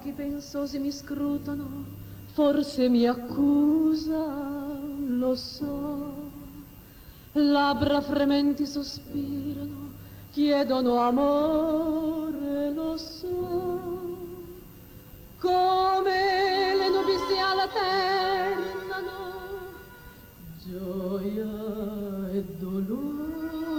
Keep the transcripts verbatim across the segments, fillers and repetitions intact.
occhi pensosi mi scrutano, forse mi accusa, lo so. Labbra frementi sospirano, chiedono amore, lo so. Come le nubi si alternano, gioia e dolore.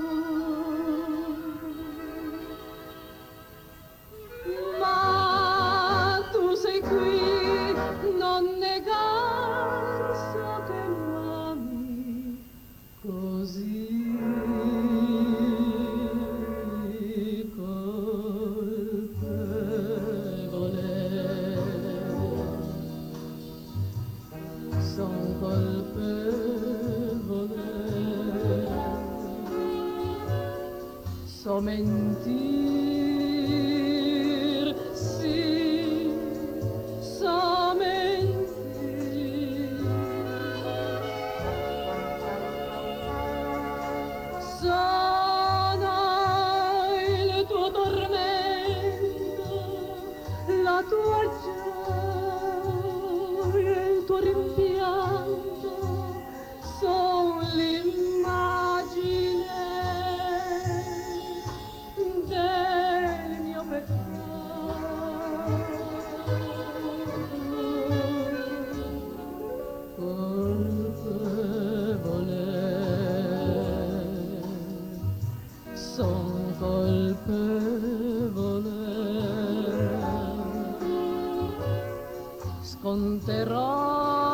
Ma tu sei qui, non negar, so che m'ami così. Son colpevole, so mentir, sì, so mentir. Sono il tuo tormento, la tua gioia, il tuo rimpianto, son l'immagine del mio peccato. Colpevole, son colpevole, sconterò